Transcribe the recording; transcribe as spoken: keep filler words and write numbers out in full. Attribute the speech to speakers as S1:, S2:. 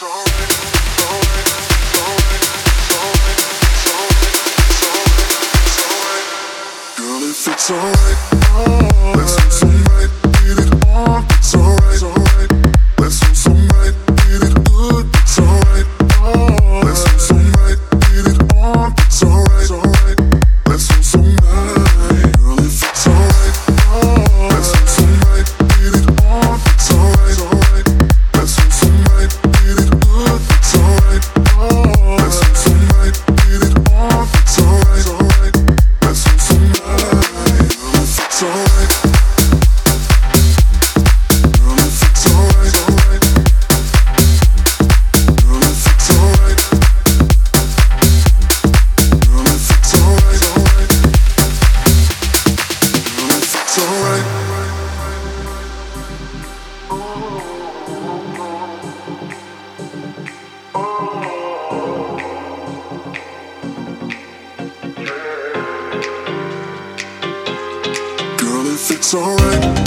S1: It's alright, let's do some right, get it on. It's alright, let's do some right, get it good. It's alright, let's do some right, get it on. It's alright, let's do some right, girl. If it's alright, let's do some right, get it on. It's alright, let's do some right, get it good. It's alright, let's do some right, get it on. It's alright, let's do some right. It's alright, girl, if it's alright, alright, girl, if it's alright, girl, if it's alright, alright, girl, if it's alright. Girl, if it's alright.